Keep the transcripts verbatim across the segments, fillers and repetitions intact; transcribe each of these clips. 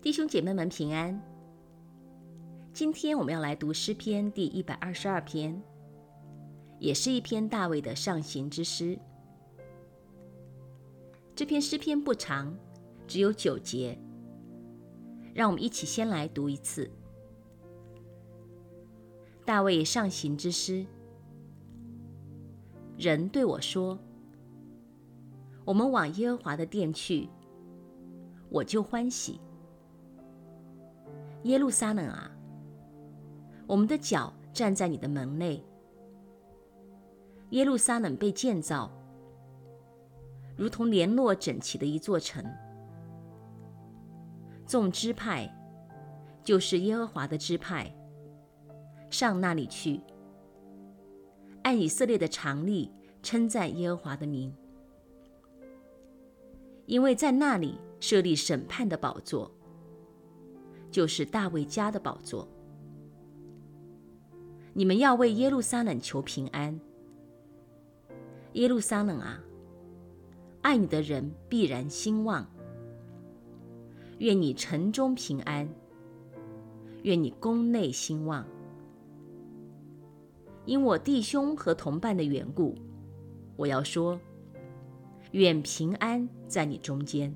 弟兄姐妹们平安。今天我们要来读诗篇第一百二十二篇，也是一篇大卫的上行之诗。这篇诗篇不长，只有九节，让我们一起先来读一次。大卫上行之诗。人对我说，我们往耶和华的殿去，我就欢喜。耶路撒冷啊，我们的脚站在你的门内。耶路撒冷被建造，如同联络整齐的一座城。众支派就是耶和华的支派，上那里去，按以色列的常例称赞耶和华的名，因为在那里设立审判的宝座，就是大卫家的宝座。你们要为耶路撒冷求平安。耶路撒冷啊，爱你的人必然兴旺。愿你城中平安，愿你宫内兴旺。因我弟兄和同伴的缘故，我要说，愿平安在你中间。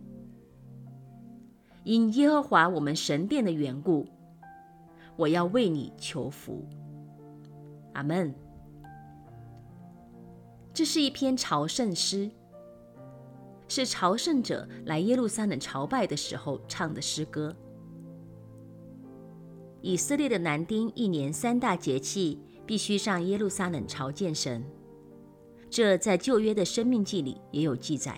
因耶和华我们神殿的缘故，我要为你求福。阿们。这是一篇朝圣诗，是朝圣者来耶路撒冷朝拜的时候唱的诗歌。以色列的男丁一年三大节气必须上耶路撒冷朝见神，这在旧约的申命记里也有记载。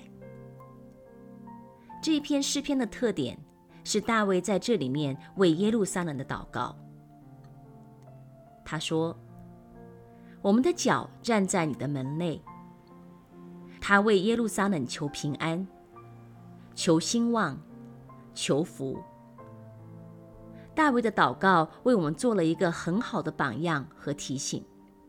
这一篇诗篇的特点是大卫在这里面为耶路撒冷的祷告。他说，我们的脚站在你的门内。他为耶路撒冷求平安，求兴旺，求福。大卫的祷告为我们做了一个很好的榜样和提醒。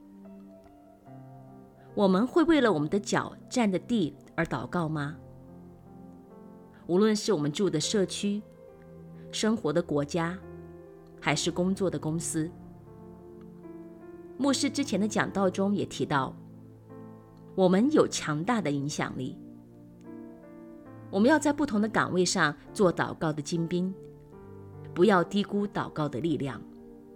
我们会为了我们的脚站的地而祷告吗？无论是我们住的社区、生活的国家，还是工作的公司。牧师之前的讲道中也提到，我们有强大的影响力。我们要在不同的岗位上做祷告的精兵，不要低估祷告的力量。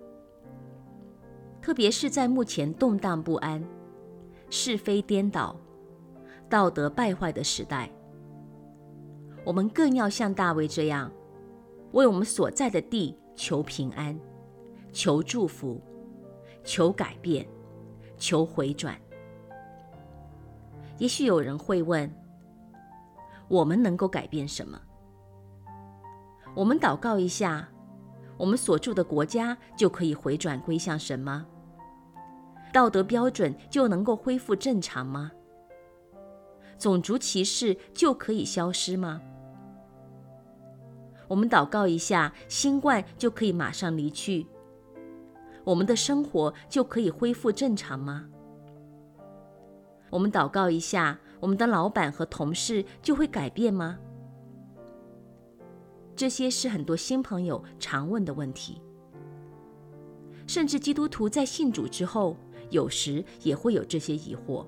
特别是在目前动荡不安、是非颠倒、道德败坏的时代，我们更要像大卫这样，为我们所在的地求平安，求祝福，求改变，求回转。也许有人会问，我们能够改变什么？我们祷告一下，我们所住的国家就可以回转归向神吗？道德标准就能够恢复正常吗？种族歧视就可以消失吗？我们祷告一下，新冠就可以马上离去，我们的生活就可以恢复正常吗？我们祷告一下，我们的老板和同事就会改变吗？这些是很多新朋友常问的问题。甚至基督徒在信主之后，有时也会有这些疑惑。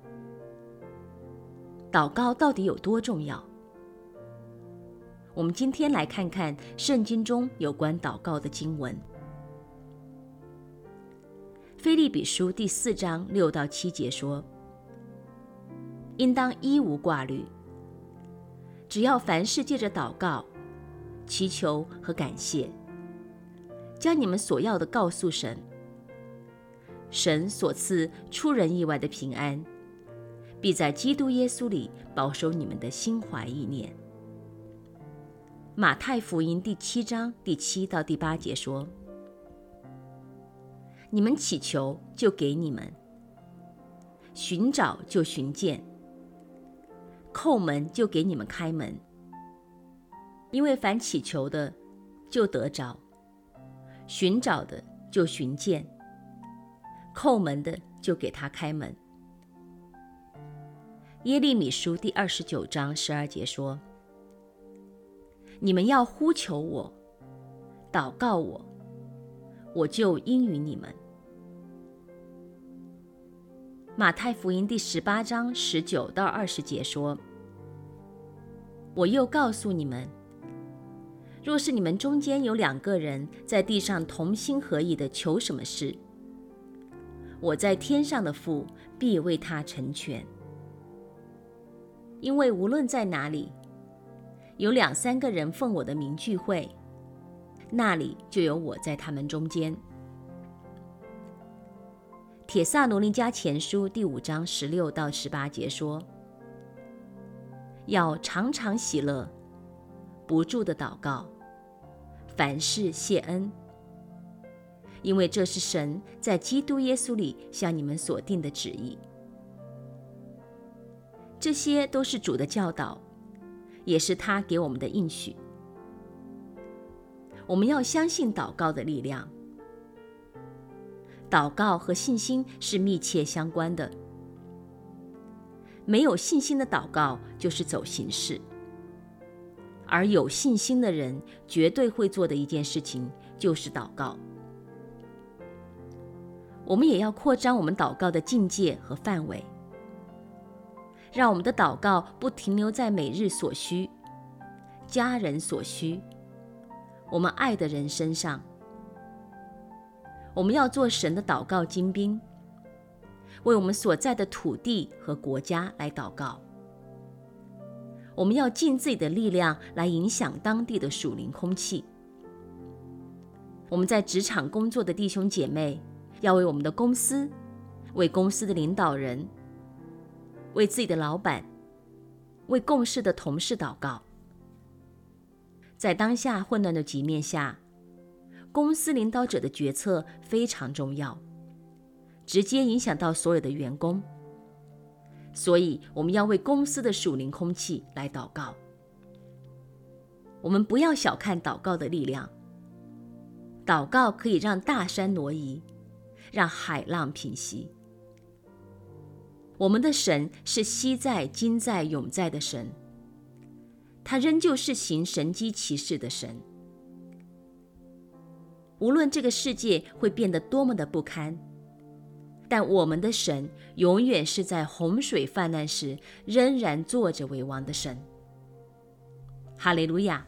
祷告到底有多重要？我们今天来看看圣经中有关祷告的经文。腓立比书第四章六到七节说，应当一无挂虑，只要凡事借着祷告、祈求和感谢，将你们所要的告诉神。神所赐出人意外的平安，必在基督耶稣里保守你们的心怀意念。马太福音第七章第七到第八节说，你们祈求就给你们，寻找就寻见，叩门就给你们开门。因为凡祈求的就得着，寻找的就寻见，叩门的就给他开门。耶利米书第二十九章十二节说，你们要呼求我， 祷告我，我就应允你们。马太福音第十八章十九到二十节说：我又告诉你们，若是你们中间有两个人在地上同心合意的求什么事，我在天上的父必为他成全。因为无论在哪里，有两三个人奉我的名聚会，那里就有我在他们中间。帖撒罗尼迦前书第五章十六到十八节说：要常常喜乐，不住的祷告，凡事谢恩，因为这是神在基督耶稣里向你们所定的旨意。这些都是主的教导，也是他给我们的应许。我们要相信祷告的力量。祷告和信心是密切相关的。没有信心的祷告就是走形式，而有信心的人绝对会做的一件事情就是祷告。我们也要扩张我们祷告的境界和范围，让我们的祷告不停留在每日所需、家人所需、我们爱的人身上。我们要做神的祷告精兵，为我们所在的土地和国家来祷告。我们要尽自己的力量来影响当地的属灵空气。我们在职场工作的弟兄姐妹，要为我们的公司、为公司的领导人、为自己的老板、为共事的同事祷告。在当下混乱的局面下，公司领导者的决策非常重要，直接影响到所有的员工。所以我们要为公司的属灵空气来祷告。我们不要小看祷告的力量，祷告可以让大山挪移，让海浪平息。我们的神是昔在、今在、永在的神，他仍旧是行神迹奇事的神。无论这个世界会变得多么的不堪，但我们的神永远是在洪水泛滥时仍然坐着为王的神。哈利路亚！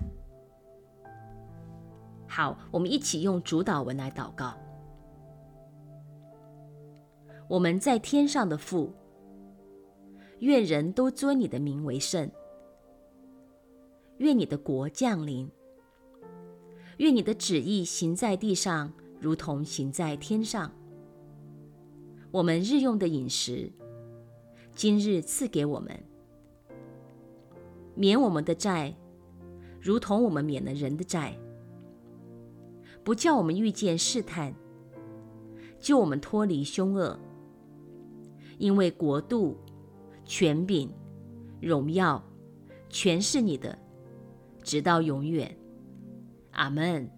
好，我们一起用主祷文来祷告。我们在天上的父，愿人都尊你的名为圣，愿你的国降临，愿你的旨意行在地上，如同行在天上。我们日用的饮食，今日赐给我们，免我们的债，如同我们免了人的债，不叫我们遇见试探，救我们脱离凶恶。因为国度、权柄、荣耀，全是你的，直到永远。阿们。